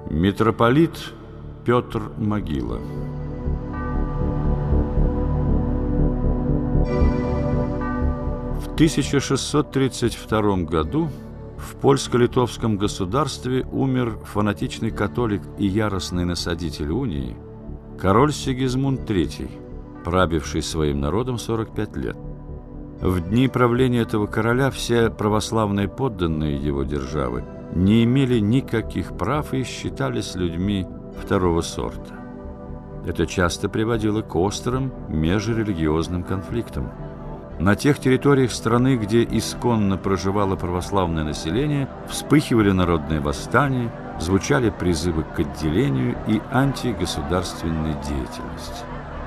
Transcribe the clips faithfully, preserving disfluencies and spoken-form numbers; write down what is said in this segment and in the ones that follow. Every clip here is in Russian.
Митрополит Петр Могила. В тысяча шестьсот тридцать втором году в польско-литовском государстве умер фанатичный католик и яростный насадитель унии король Сигизмунд третий, правивший своим народом сорок пять лет. В дни правления этого короля все православные подданные его державы не имели никаких прав и считались людьми второго сорта. Это часто приводило к острым межрелигиозным конфликтам. На тех территориях страны, где исконно проживало православное население, вспыхивали народные восстания, звучали призывы к отделению и антигосударственной деятельности.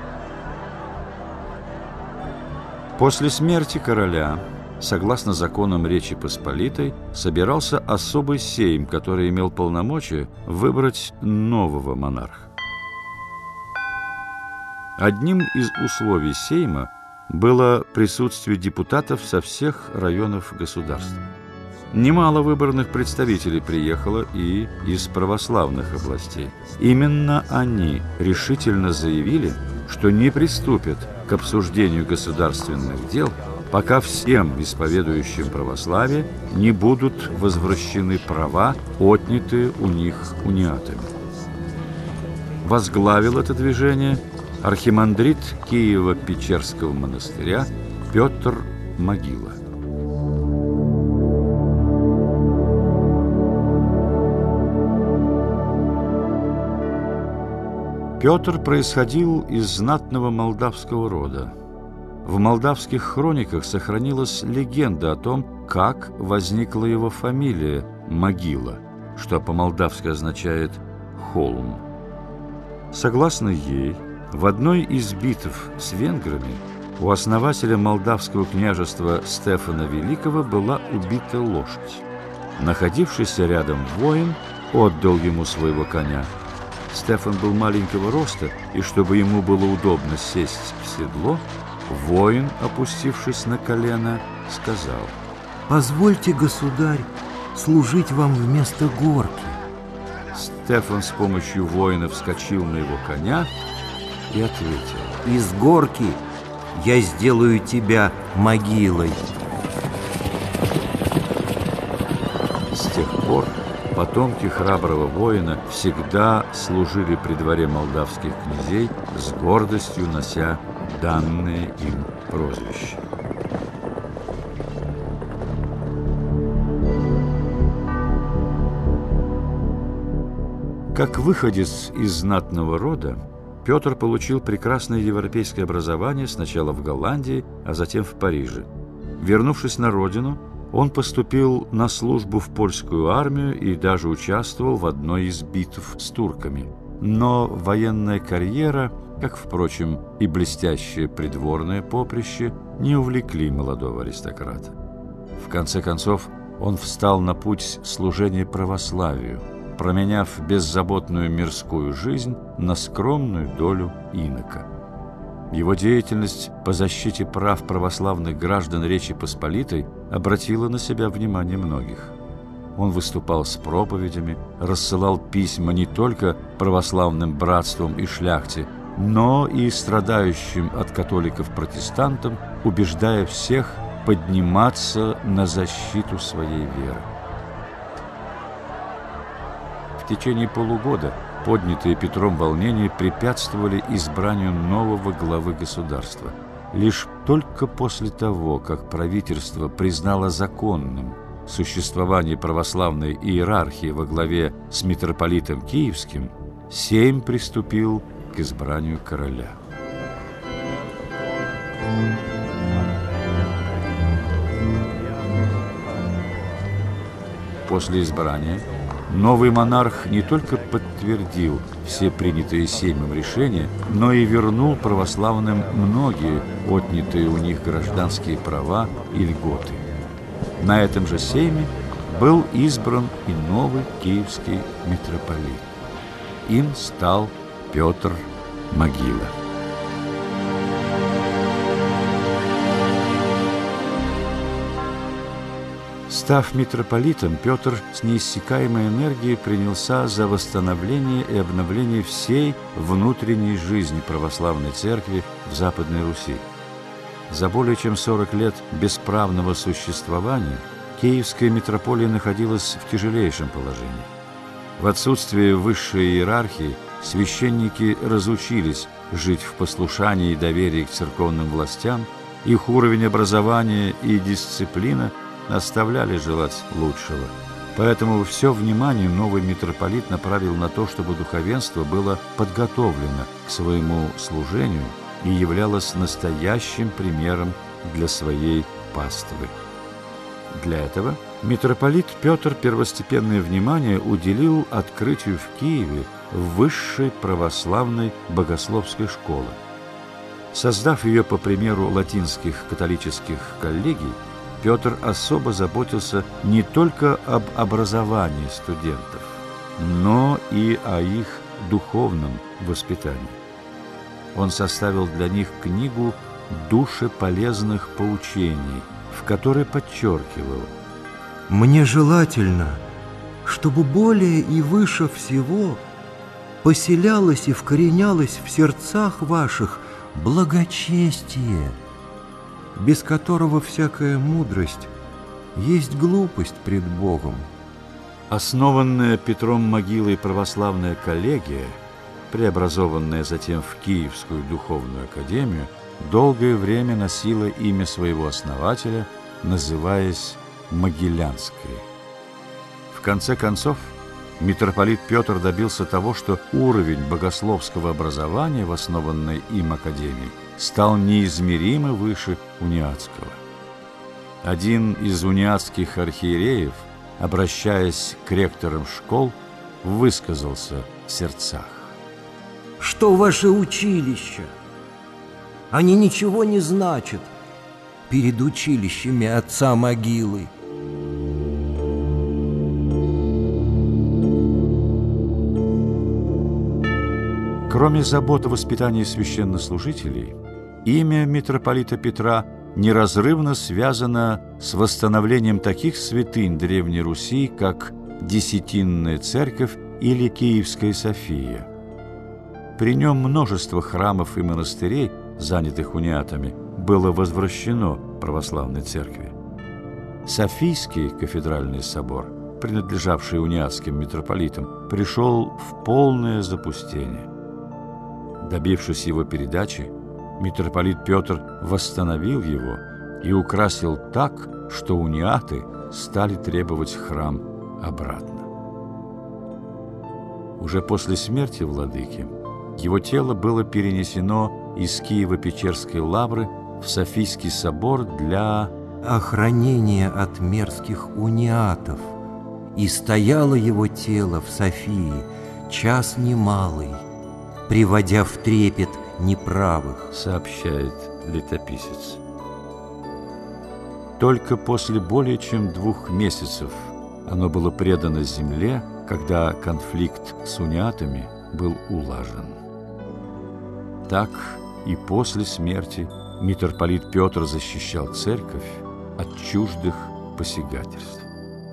После смерти короля, согласно законам Речи Посполитой, собирался особый сейм, который имел полномочия выбрать нового монарха. Одним из условий сейма было присутствие депутатов со всех районов государства. Немало выборных представителей приехало и из православных областей. Именно они решительно заявили, что не приступят к обсуждению государственных дел, пока всем исповедующим православие не будут возвращены права, отнятые у них униатами. Возглавил это движение архимандрит Киево-Печерского монастыря Петр Могила. Петр происходил из знатного молдавского рода. В молдавских хрониках сохранилась легенда о том, как возникла его фамилия Могила, что по-молдавски означает «холм». Согласно ей, в одной из битв с венграми у основателя молдавского княжества Стефана Великого была убита лошадь. Находившийся рядом воин отдал ему своего коня. Стефан был маленького роста, и чтобы ему было удобно сесть в седло, воин, опустившись на колено, сказал: «Позвольте, государь, служить вам вместо горки». Стефан с помощью воина вскочил на его коня и ответил: «Из горки я сделаю тебя могилой». С тех пор потомки храброго воина всегда служили при дворе молдавских князей, с гордостью нося данное им прозвище. Как выходец из знатного рода, Петр получил прекрасное европейское образование сначала в Голландии, а затем в Париже. Вернувшись на родину, он поступил на службу в польскую армию и даже участвовал в одной из битв с турками. Но военная карьера, как, впрочем, и блестящее придворное поприще, не увлекли молодого аристократа. В конце концов, он встал на путь служения православию, променяв беззаботную мирскую жизнь на скромную долю инока. Его деятельность по защите прав православных граждан Речи Посполитой обратила на себя внимание многих. Он выступал с проповедями, рассылал письма не только православным братствам и шляхте, но и страдающим от католиков-протестантам, убеждая всех подниматься на защиту своей веры. В течение полугода поднятые Петром волнения препятствовали избранию нового главы государства. Лишь только после того, как правительство признало законным существование православной иерархии во главе с митрополитом Киевским, сейм приступил к избранию короля. После избрания новый монарх не только подтвердил все принятые сеймом решения, но и вернул православным многие отнятые у них гражданские права и льготы. На этом же сейме был избран и новый киевский митрополит. Им стал Петр Могила. С Став митрополитом, Петр с неиссякаемой энергией принялся за восстановление и обновление всей внутренней жизни православной церкви в Западной Руси. За более чем сорок лет бесправного существования Киевская митрополия находилась в тяжелейшем положении. В отсутствие высшей иерархии священники разучились жить в послушании и доверии к церковным властям, их уровень образования и дисциплина оставляли желать лучшего. Поэтому все внимание новый митрополит направил на то, чтобы духовенство было подготовлено к своему служению и являлось настоящим примером для своей паствы. Для этого митрополит Петр первостепенное внимание уделил открытию в Киеве высшей православной богословской школы. Создав ее по примеру латинских католических коллегий, Петр особо заботился не только об образовании студентов, но и о их духовном воспитании. Он составил для них книгу душеполезных поучений, в которой подчеркивал: «Мне желательно, чтобы более и выше всего поселялось и вкоренялось в сердцах ваших благочестие, без которого всякая мудрость есть глупость пред Богом». Основанная Петром Могилой православная коллегия, преобразованная затем в Киевскую духовную академию, долгое время носила имя своего основателя, называясь Могилянской. В конце концов, митрополит Петр добился того, что уровень богословского образования в основанной им академии стал неизмеримо выше униатского. Один из униатских архиереев, обращаясь к ректорам школ, высказался в сердцах: «Что ваши училища? Они ничего не значат перед училищами отца Могилы». Кроме забот о воспитании священнослужителей, имя митрополита Петра неразрывно связано с восстановлением таких святынь Древней Руси, как Десятинная церковь или Киевская София. При нем множество храмов и монастырей, занятых униатами, было возвращено православной церкви. Софийский кафедральный собор, принадлежавший униатским митрополитам, пришел в полное запустение. Добившись его передачи, митрополит Петр восстановил его и украсил так, что униаты стали требовать храм обратно. Уже после смерти владыки его тело было перенесено из Киево-Печерской лавры в Софийский собор для охранения от мерзких униатов, и стояло его тело в Софии час немалый, приводя в трепет неправых, сообщает летописец. Только после более чем двух месяцев оно было предано земле, когда конфликт с униатами был улажен. Так и после смерти митрополит Петр защищал церковь от чуждых посягательств.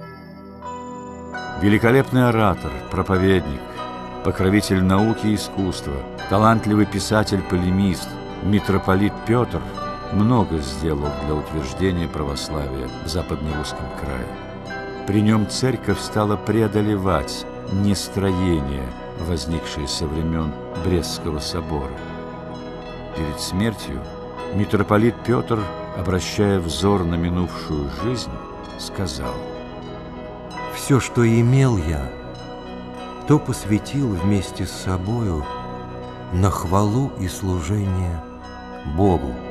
Великолепный оратор, проповедник, покровитель науки и искусства, талантливый писатель-полемист, митрополит Петр много сделал для утверждения православия в Западнорусском крае. При нем церковь стала преодолевать нестроения, возникшие со времен Брестского собора. Перед смертью митрополит Петр, обращая взор на минувшую жизнь, сказал: «Все, что имел я, то посвятил вместе с собою на хвалу и служение Богу».